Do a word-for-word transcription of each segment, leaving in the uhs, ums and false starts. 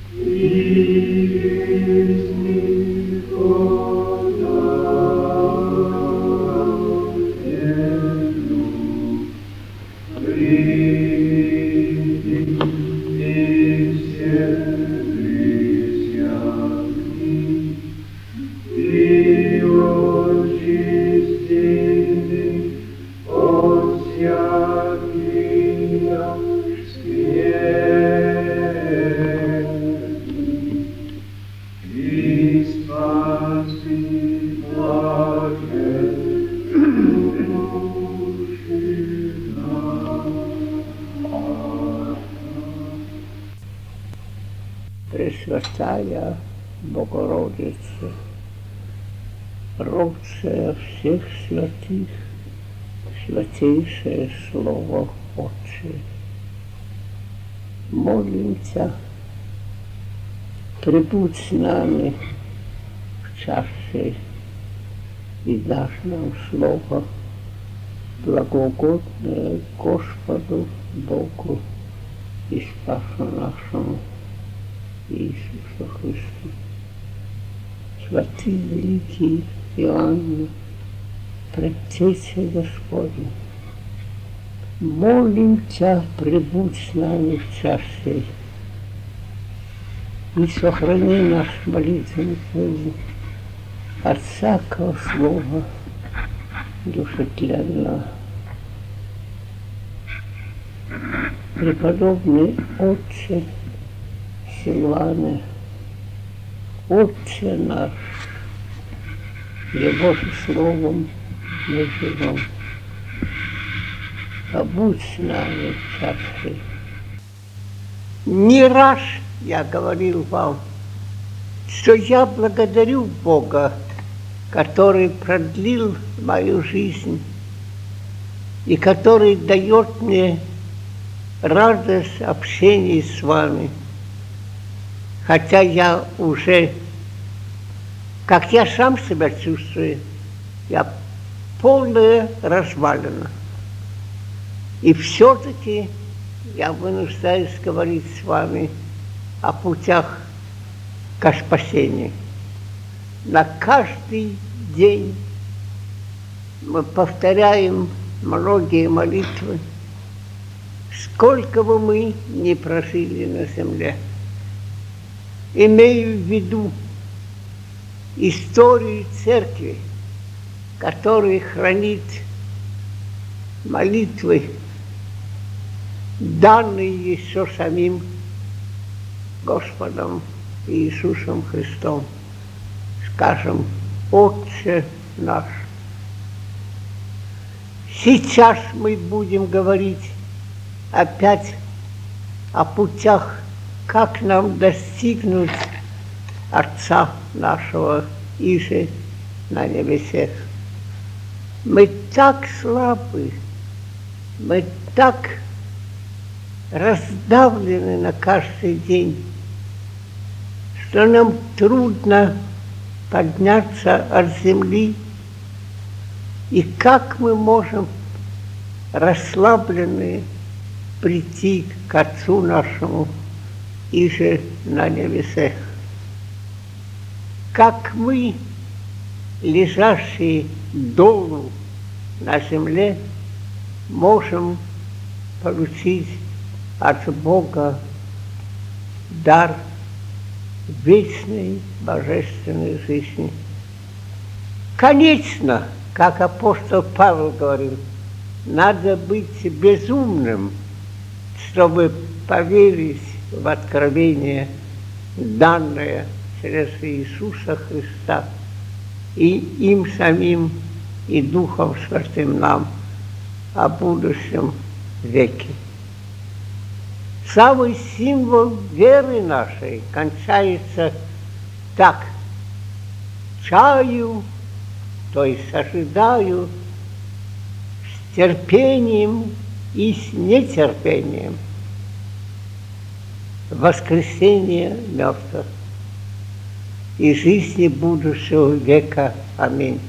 Пресвятая Богородица, родшая всех святых, святейшее Слово Отче, молимся, прибудь с нами в час сей и дашь нам Слово, благоугодное Господу Богу и Спасу нашему Иисусу Христу. Святый великий Иоанне, Предтеча Господня, молим Тебя, прибудь с нами в час сей и сохрани наш молитвенный путь от всякого слова душетленного. Преподобный Отче Силуане, Отче наш, Его же словом мы живем. Побудь с нами в час сей. Не раз я говорил вам, что я благодарю Бога, который продлил мою жизнь и который дает мне радость общения с вами. Хотя я уже, как я сам себя чувствую, я полная развалина. И все-таки я вынуждаюсь говорить с вами о путях к спасению. На каждый день мы повторяем многие молитвы, сколько бы мы ни прожили на земле. Имею в виду историю церкви, которая хранит молитвы, данные еще самим Господом Иисусом Христом. Скажем, Отче наш. Сейчас мы будем говорить опять о путях, как нам достигнуть Отца нашего Иже на небесах. Мы так слабы, мы так раздавлены на каждый день, что нам трудно подняться от земли. И как мы можем расслабленные прийти к Отцу нашему Иже на небесах? Как мы, лежащие долу на земле, можем получить от Бога дар вечной божественной жизни. Конечно, как апостол Павел говорил, надо быть безумным, чтобы поверить в откровение, данное через Иисуса Христа и им самим, и Духом Святым нам о будущем веке. Самый символ веры нашей кончается так: чаю, то есть ожидаю, с терпением и с нетерпением воскресения мертвых и жизни будущего века. Аминь.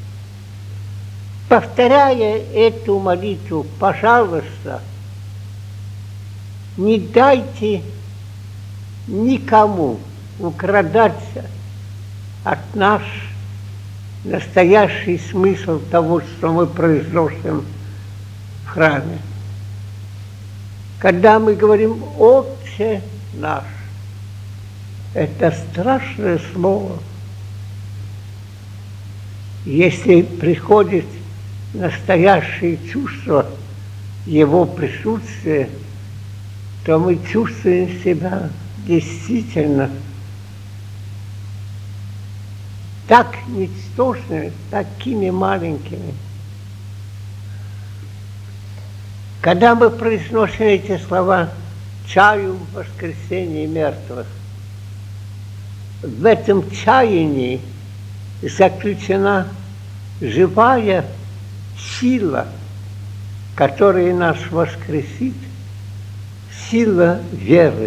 Повторяя эту молитву, пожалуйста, не дайте никому украдаться от нас настоящий смысл того, что мы произносим в храме. Когда мы говорим «Отче наш», это страшное слово. Если приходит настоящее чувство Его присутствия, то мы чувствуем себя действительно так ничтожными, такими маленькими. Когда мы произносим эти слова «чаю воскресения мертвых», в этом чаянии заключена живая сила, которая нас воскресит, сила веры.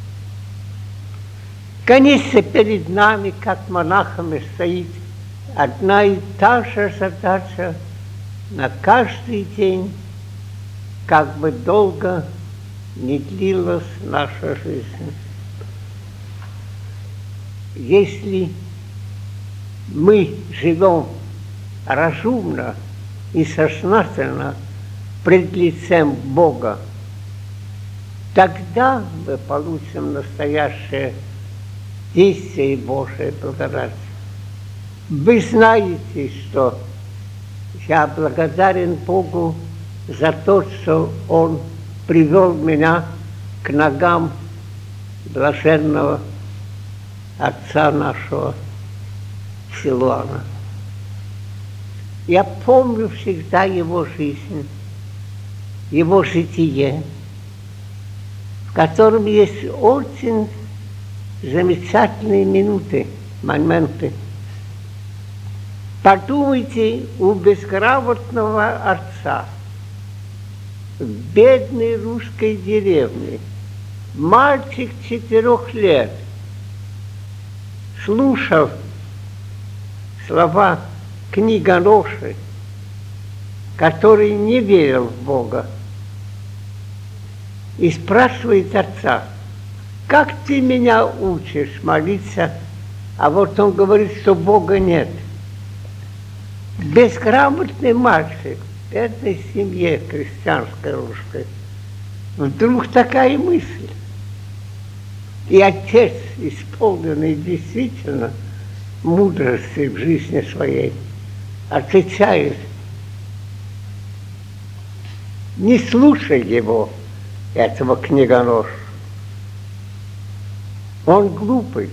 Конечно, перед нами, как монахами, стоит одна и та же задача на каждый день, как бы долго не длилась наша жизнь. Если мы живем разумно и сознательно пред лицем Бога, тогда мы получим настоящее действие Божией благодати. Вы знаете, что я благодарен Богу за то, что Он привел меня к ногам блаженного отца нашего Силуана. Я помню всегда его жизнь, его житие, в котором есть очень замечательные минуты, моменты. Подумайте, у безграмотного отца в бедной русской деревне мальчик четырех лет слушал слова книгоноши, который не верил в Бога, и спрашивает отца: как ты меня учишь молиться? А вот он говорит, что Бога нет. Безграмотный мальчик в бедной семье крестьянской русской. Вдруг такая мысль. И отец, исполненный действительно мудрости в жизни своей, отвечает: не слушай его, этого книгоноша. Он глупый.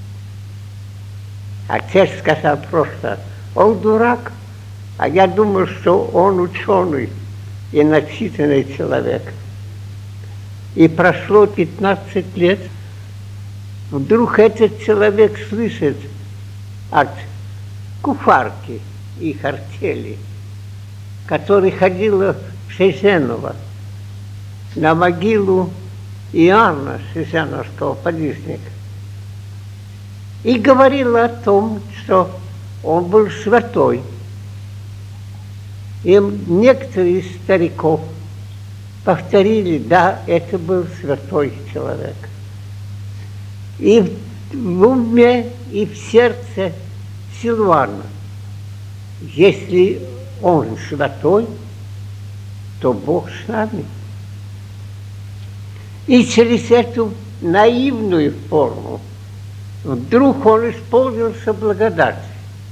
Отец сказал просто: он дурак, а я думаю, что он ученый и начитанный человек. И прошло пятнадцать лет, вдруг этот человек слышит от куфарки их артели, которая ходила в Шезеново на могилу Иоанна Шезеновского подвижника, и говорила о том, что он был святой. И некоторые из стариков повторили: да, это был святой человек. И в уме, и в сердце Силуана: если он святой, то Бог с нами. И через эту наивную форму вдруг он исполнился благодати.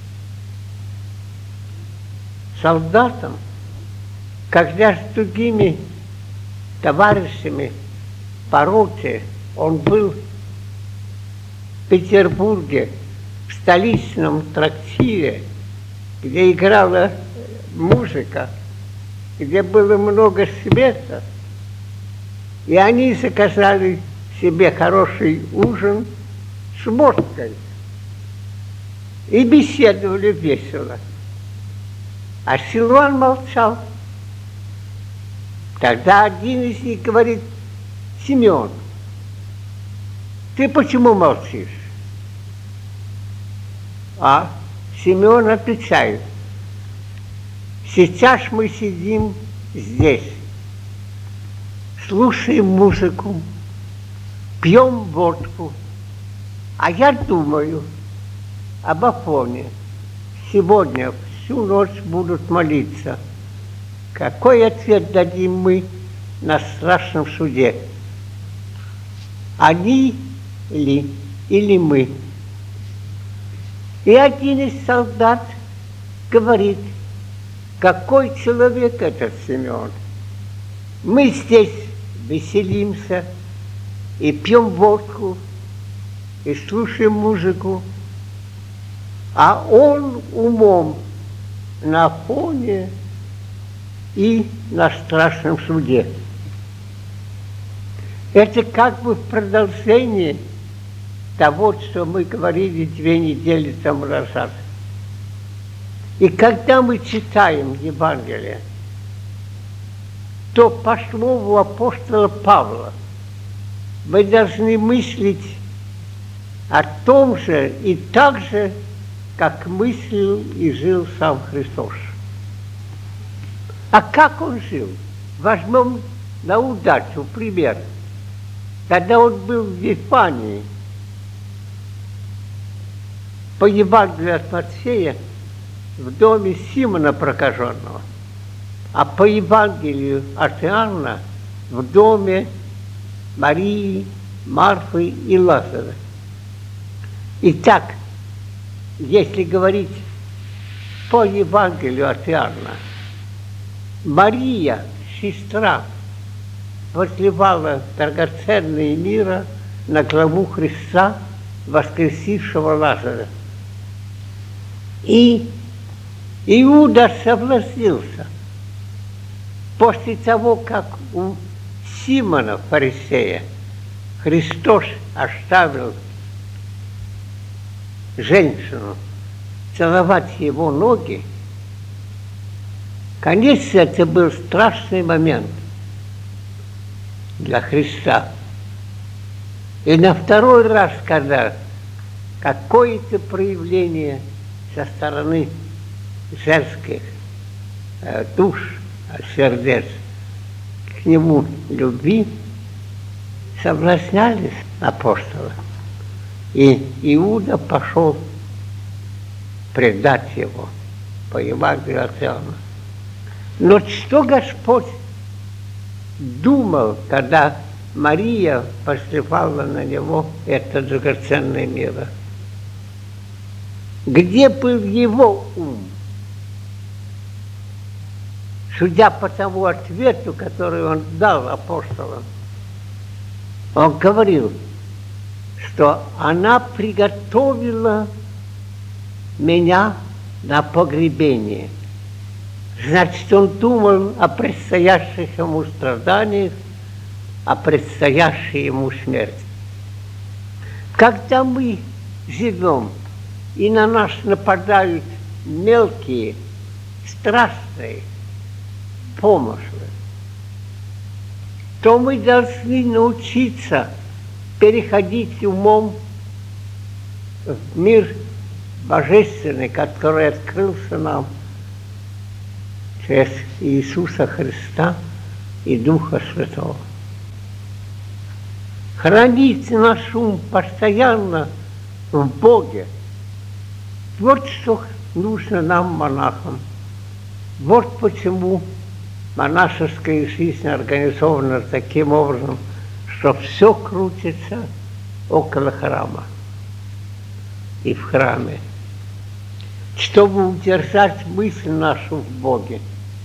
Солдатом, когда с другими товарищами по роте он был в Петербурге, в столичном трактире, где играла музыка, где было много света, и они заказали себе хороший ужин с водкой и беседовали весело. А Силуан молчал. Тогда один из них говорит: Семен, ты почему молчишь? А Семен отвечает: сейчас мы сидим здесь, слушаем музыку, пьем водку. А я думаю об Афоне. Сегодня всю ночь будут молиться. Какой ответ дадим мы на страшном суде? Они ли или мы? И один из солдат говорит: какой человек этот Симеон? Мы здесь веселимся и пьем водку, и слушаем музыку, а он умом на Афоне и на страшном суде. Это как бы в продолжении того, что мы говорили две недели тому назад. И когда мы читаем Евангелие, то по слову апостола Павла мы должны мыслить о том же и так же, как мыслил и жил сам Христос. А как он жил? Возьмем на удачу пример. Когда он был в Вифании, по Евангелию от Матфея, в доме Симона Прокаженного, а по Евангелию от Иоанна в доме Марии, Марфы и Лазаря. Итак, если говорить по Евангелию от Иоанна, Мария, сестра, возливала драгоценные мира на главу Христа, воскресившего Лазаря. И Иуда соблазнился после того, как у Симона фарисея Христос оставил женщину целовать его ноги. Конечно, это был страшный момент для Христа. И на второй раз, когда какое-то проявление со стороны женских э, душ, сердец к нему любви, соблазнялись апостолы. И Иуда пошел предать его по Евангелию от Иоанна. Но что Господь думал, когда Мария посыпала на него это драгоценное миро? Где был его ум? Судя по тому ответу, который он дал апостолам, он говорил, что она приготовила меня на погребение. Значит, он думал о предстоящих ему страданиях, о предстоящей ему смерти. Когда мы живем, и на нас нападают мелкие, страстные помыслы, то мы должны научиться переходить умом в мир божественный, который открылся нам через Иисуса Христа и Духа Святого. Хранить наш ум постоянно в Боге. Вот что нужно нам, монахам. Вот почему монашеская жизнь организована таким образом, что все крутится около храма и в храме, чтобы удержать мысль нашу в Боге.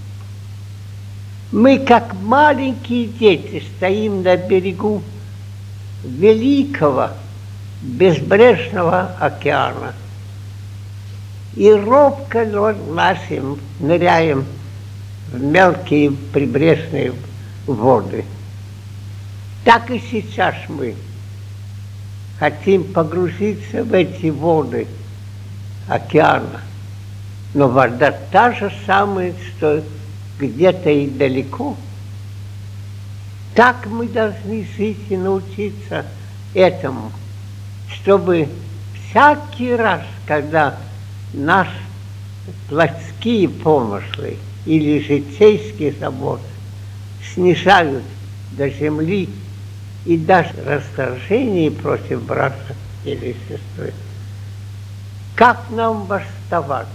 Мы, как маленькие дети, стоим на берегу великого безбрежного океана и робко лазим, ныряем в мелкие прибрежные воды. Так и сейчас мы хотим погрузиться в эти воды океана, но вода та же самая, что где-то и далеко. Так мы должны жить и научиться этому, чтобы всякий раз, когда наши плотские помыслы или житейские заботы снижают до земли и даже раздражение против брата или сестры. Как нам восставать?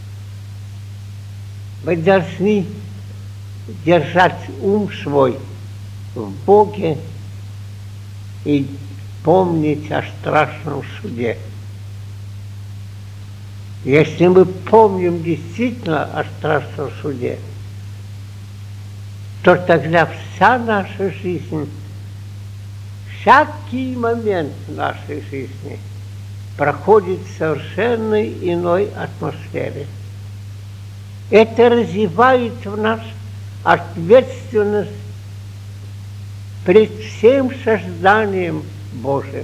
Мы должны держать ум свой в Боге и помнить о страшном суде. Если мы помним действительно о страшном суде, то тогда вся наша жизнь, всякий момент нашей жизни проходит в совершенно иной атмосфере. Это развивает в нас ответственность пред всем созданием Божьим.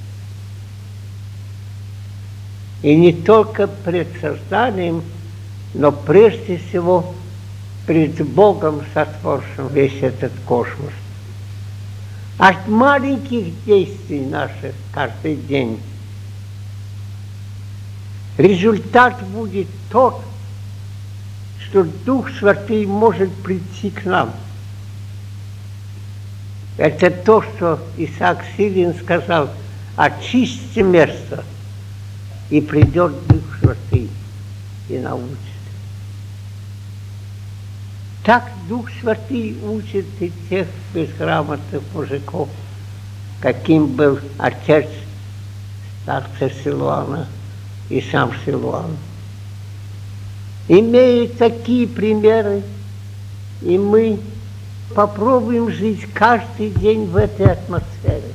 И не только пред созданием, но прежде всего пред Богом, сотворившим весь этот космос. От маленьких действий наших каждый день результат будет тот, что Дух Святый может прийти к нам. Это то, что Исаак Сирин сказал: очисти место, и придет Дух Святый и научит. Так Дух Святый учит и тех безграмотных мужиков, каким был отец старца Силуана и сам Силуан. Имея такие примеры, и мы попробуем жить каждый день в этой атмосфере.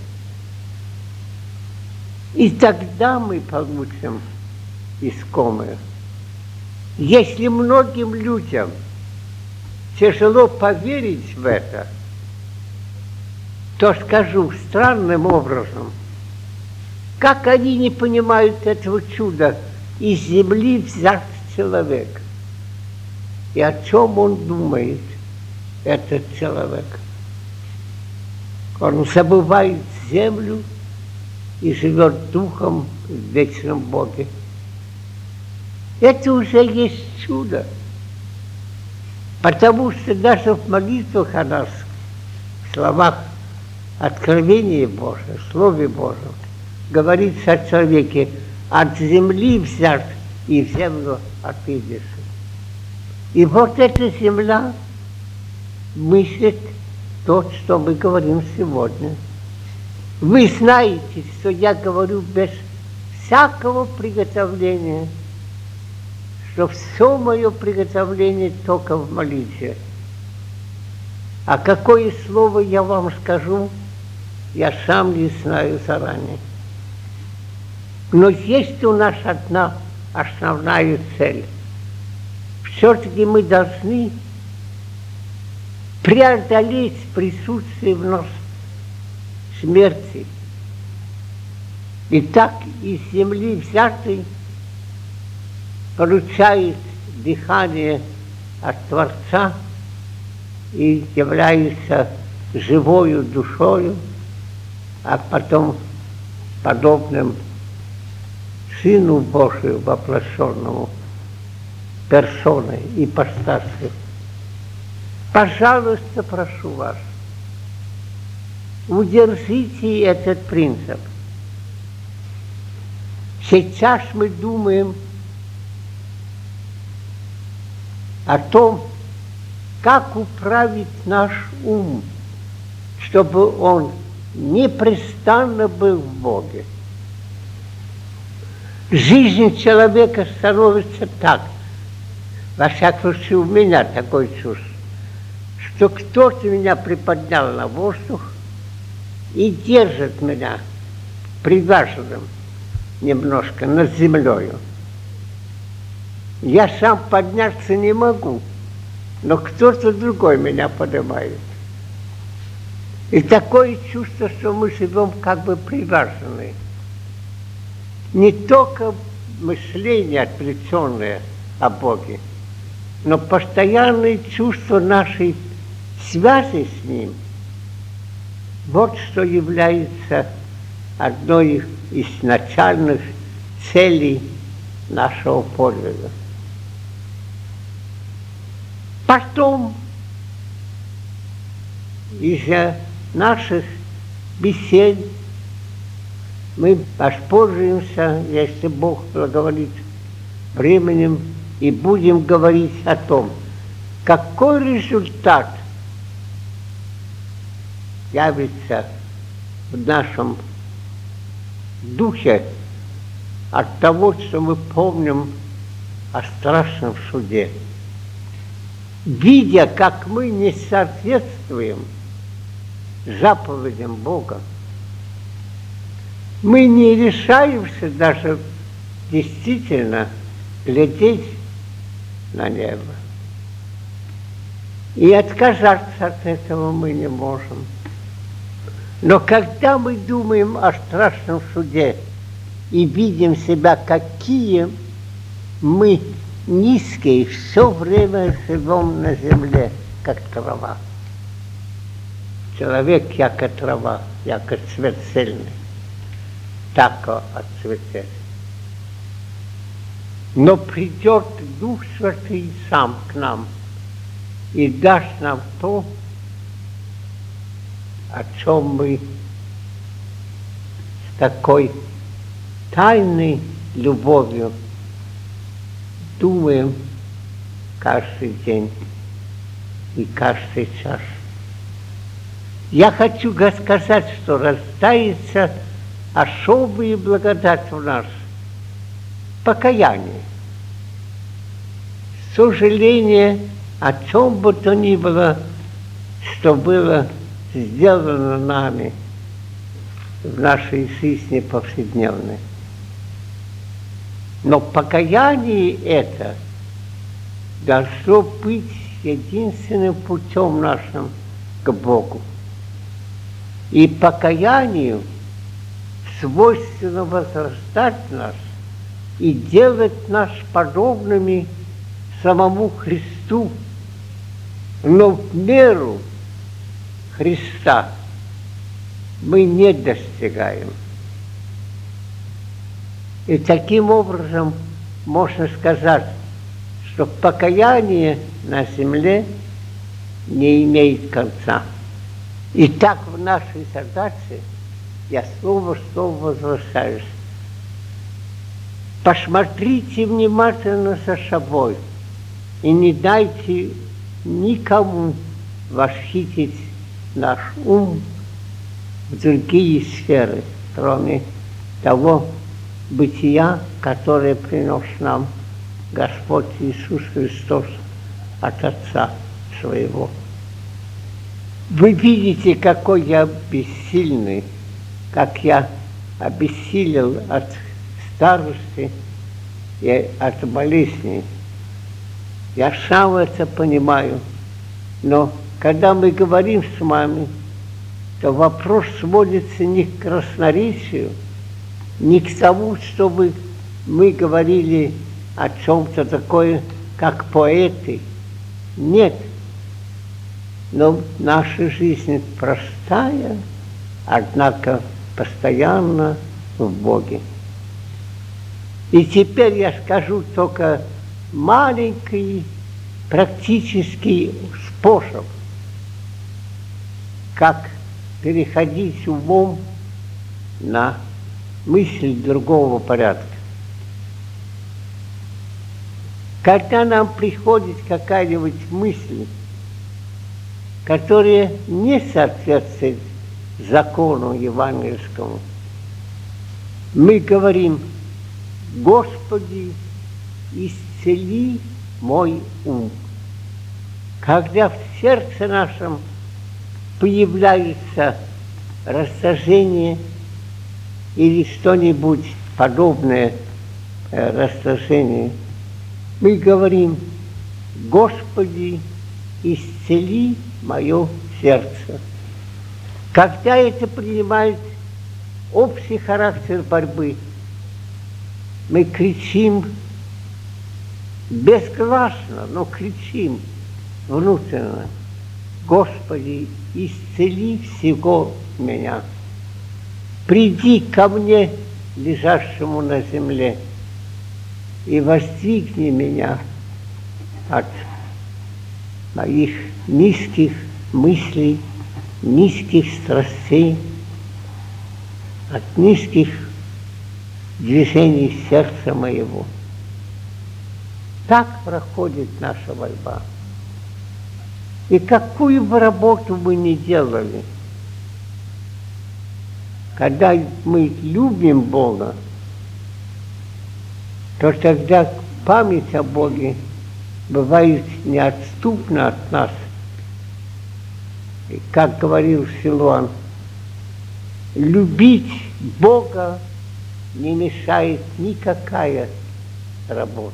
И тогда мы получим искомое. Если многим людям тяжело поверить в это, то скажу странным образом, как они не понимают этого чуда: из земли взят человек. И о чем он думает, этот человек? Он забывает землю и живет духом в вечном Боге. Это уже есть чудо. Потому что даже в молитвах о нас, в словах откровения Божьего, в Слове Божьем, говорится о человеке: от земли взят и в землю отыдешь. И вот эта земля мыслит то, что мы говорим сегодня. Вы знаете, что я говорю без всякого приготовления, что все мое приготовление только в молитве. А какое слово я вам скажу, я сам не знаю заранее. Но есть у нас одна основная цель. Все-таки мы должны преодолеть присутствие в нас смерти. И так из земли взятый получает дыхание от Творца и является живою душою, а потом подобным Сыну Божию воплощенному персоной, ипостасью. Пожалуйста, прошу вас, удержите этот принцип. Сейчас мы думаем о том, как управить наш ум, чтобы он непрестанно был в Боге. Жизнь человека становится так, во всяком случае у меня такое чувство, что кто-то меня приподнял на воздух и держит меня привязанным немножко над землей. Я сам подняться не могу, но кто-то другой меня поднимает. И такое чувство, что мы живем как бы привязанные. Не только мышление отвлеченное о Боге, но постоянное чувство нашей связи с Ним. Вот что является одной из начальных целей нашего подвига. Потом из-за наших бесед. Мы воспользуемся, если Бог благоволит, временем и будем говорить о том, какой результат явится в нашем духе от того, что мы помним о страшном суде. Видя, как мы не соответствуем заповедям Бога, мы не решаемся даже действительно глядеть на небо. И отказаться от этого мы не можем. Но когда мы думаем о страшном суде и видим себя, какие мы низкие, все время живем на земле, как трава. Человек, яко трава, яко цвет цельный, тако отцветет. Но придет Дух Святый сам к нам и даст нам то, о чем мы с такой тайной любовью думаем каждый день и каждый час. Я хочу сказать, что рождается особая благодать в нас – покаяние. Сожаление о чем бы то ни было, что было сделано нами в нашей жизни повседневной. Но покаяние это должно быть единственным путем нашим к Богу. И покаянию свойственно возрастать нас и делать нас подобными самому Христу, но в меру Христа мы не достигаем. И таким образом можно сказать, что покаяние на земле не имеет конца. И так в нашей задаче я снова снова возвращаюсь. Посмотрите внимательно за собой и не дайте никому восхитить наш ум в другие сферы, кроме того бытия, которое принес нам Господь Иисус Христос от Отца Своего. Вы видите, какой я бессильный, как я обессилел от старости и от болезней. Я сам это понимаю, но когда мы говорим с вами, то вопрос сводится не к красноречию, не к тому, чтобы мы говорили о чем-то такое, как поэты. Нет. Но наша жизнь простая, однако постоянно в Боге. И теперь я скажу только маленький практический способ, как переходить умом на мысль другого порядка. Когда нам приходит какая-нибудь мысль, которая не соответствует закону евангельскому, мы говорим: Господи, исцели мой ум. Когда в сердце нашем появляется раздражение или что-нибудь подобное э, раздражению, мы говорим: Господи, исцели мое сердце. Когда это принимает общий характер борьбы, мы кричим безгласно, но кричим внутренно: Господи, исцели всего меня. Приди ко мне, лежащему на земле, и воздвигни меня от моих низких мыслей, низких страстей, от низких движений сердца моего. Так проходит наша борьба. И какую бы работу мы ни делали, когда мы любим Бога, то тогда память о Боге бывает неотступна от нас. И, как говорил Силуан, любить Бога не мешает никакая работа.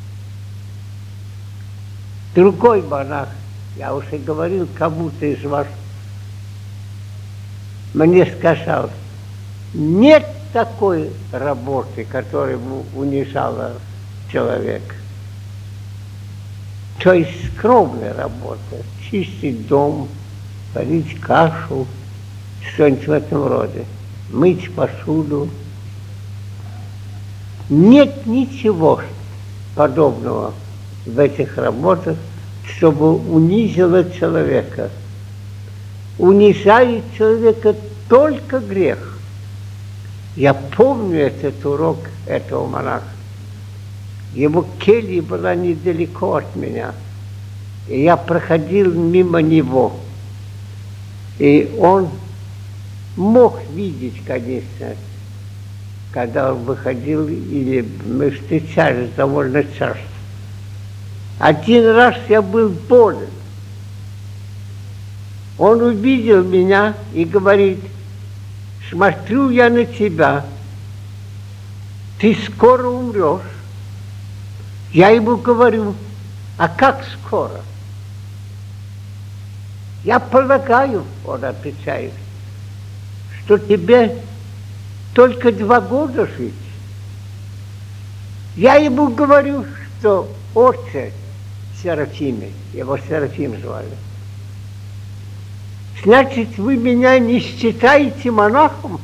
Другой монах, я уже говорил кому-то из вас, мне сказал, нет такой работы, которая бы унижала человека. То есть скромная работа, чистить дом, варить кашу, что-нибудь в этом роде, мыть посуду. Нет ничего подобного в этих работах, чтобы унизило человека. Унижает человека только грех. Я помню этот урок этого монаха. Его келья была недалеко от меня. И я проходил мимо него. И он мог видеть, конечно, когда он выходил, или мы встречались довольно часто. Один раз я был болен. Он увидел меня и говорит, смотрю я на тебя, ты скоро умрешь. Я ему говорю, а как скоро? Я полагаю, он отвечает, что тебе только два года жить. Я ему говорю, что отче Серафиме, его Серафим звали, значит, вы меня не считаете монахом?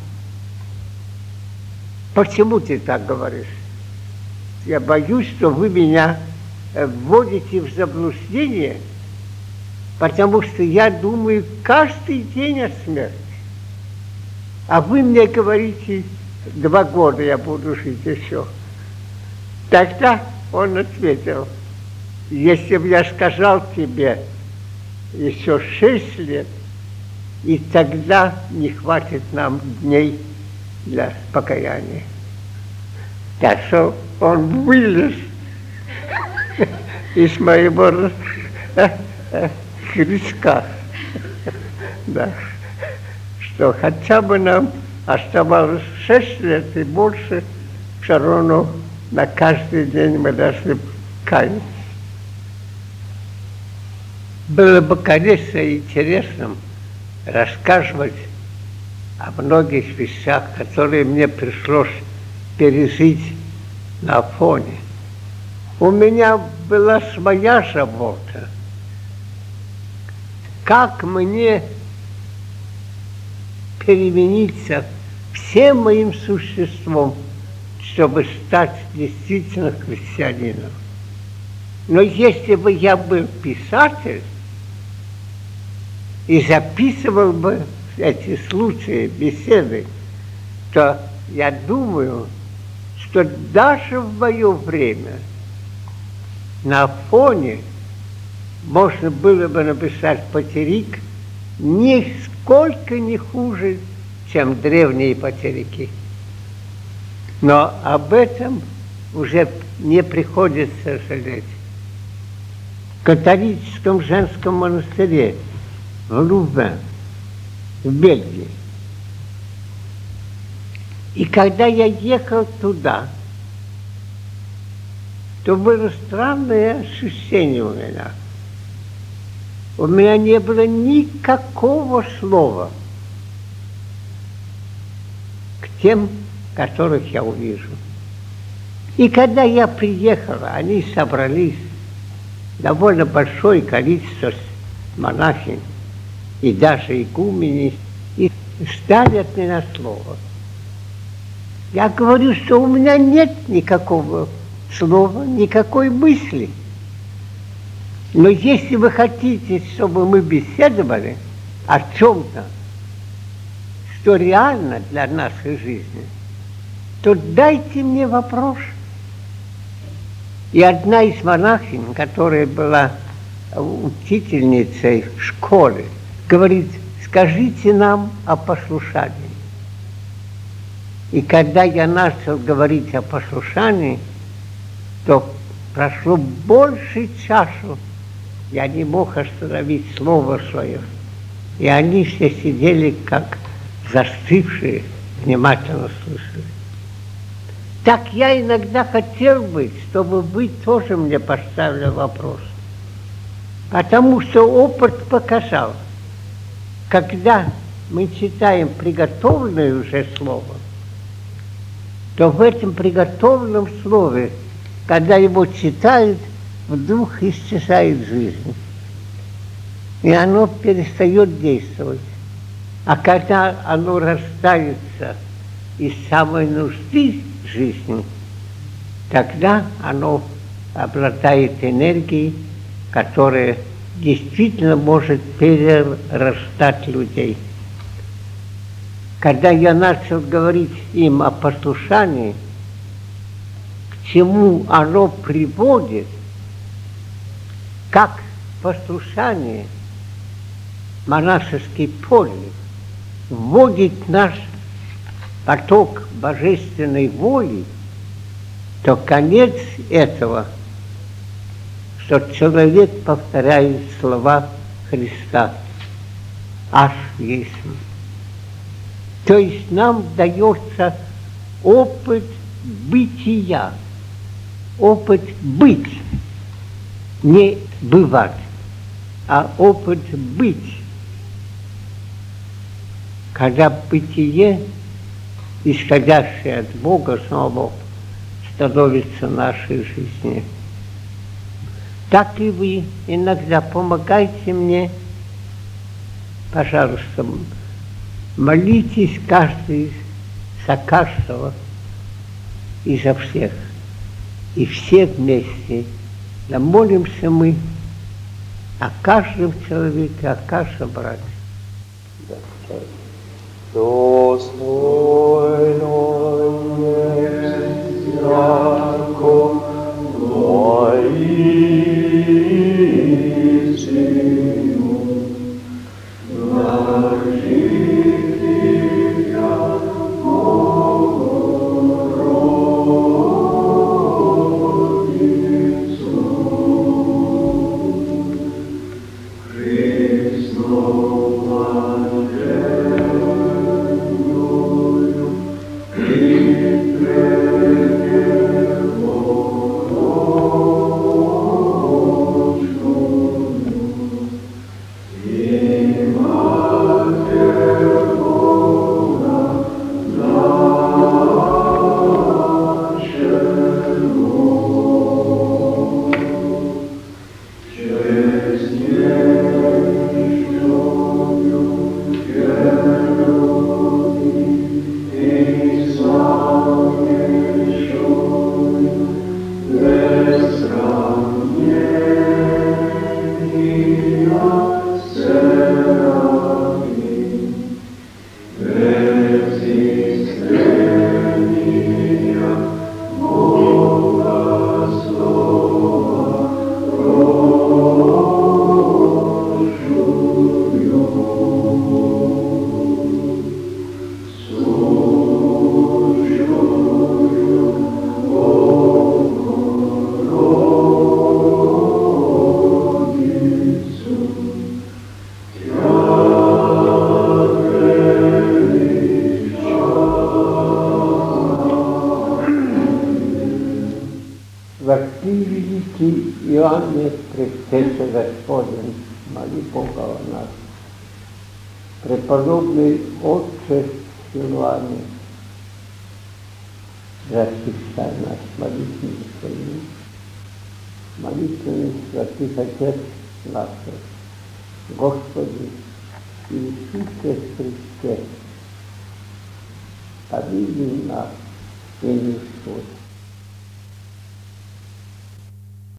Почему ты так говоришь? Я боюсь, что вы меня вводите в заблуждение, потому что я думаю каждый день о смерти. А вы мне говорите, два года я буду жить еще. Тогда он ответил, если бы я сказал тебе еще шесть лет, и тогда не хватит нам дней для покаяния. Так что он вылез из моего крючка. Да. Что хотя бы нам оставалось шесть лет и больше, все равно на каждый день мы должны каяться. Было бы, конечно, интересным рассказывать о многих вещах, которые мне пришлось пережить на Афоне. У меня была своя забота. Как мне перемениться всем моим существом, чтобы стать действительно христианином. Но если бы я был писатель и записывал бы эти случаи, беседы, то я думаю, что даже в мое время на Афоне можно было бы написать патерик нисколько не хуже, чем древние патерики. Но об этом уже не приходится жалеть. В католическом женском монастыре в Лувен, в Бельгии. И когда я ехал туда, то было странное ощущение у меня. У меня не было никакого слова к тем, которых я увижу. И когда я приехал, они собрались, довольно большое количество монахинь и даже игумени, и ждали от меня слова. Я говорю, что у меня нет никакого слова, никакой мысли. Но если вы хотите, чтобы мы беседовали о чем-то, что реально для нашей жизни, то дайте мне вопрос. И одна из монахинь, которая была учительницей в школе, говорит: скажите нам о послушании. И когда я начал говорить о послушании, то прошло больше часу, я не мог остановить слово свое. И они все сидели, как застывшие, внимательно слушали. Так я иногда хотел бы, чтобы вы тоже мне поставили вопрос. Потому что опыт показал, когда мы читаем приготовленное уже слово, то в этом приготовленном слове, когда его читают, вдруг исчезает жизнь. И оно перестает действовать. А когда оно рождается из самой нужды жизни, тогда оно обладает энергией, которая действительно может перерастать людей. Когда я начал говорить им о послушании, к чему оно приводит, как послушание, монашеский подвиг, вводит наш поток божественной воли, то конец этого, что человек повторяет слова Христа: «Аж есть». То есть нам дается опыт бытия, опыт быть, не бывать, а опыт быть. Когда бытие, исходящее от Бога самого, становится нашей жизнью. Так и вы иногда помогайте мне, пожалуйста, молитесь каждый за каждого и за всех. И все вместе молимся мы о каждом человеке, о каждом брате. Достойно есть яко воистину нажития Богородицу Христова Великий Иоанне, Предтеча Господень, моли Бога о нас. Преподобный Отче Иоанне, защищай нас молитвами своими, молитвами святых Отец наших, Господи Иисусе Христе, помилуй нас и не исчезни.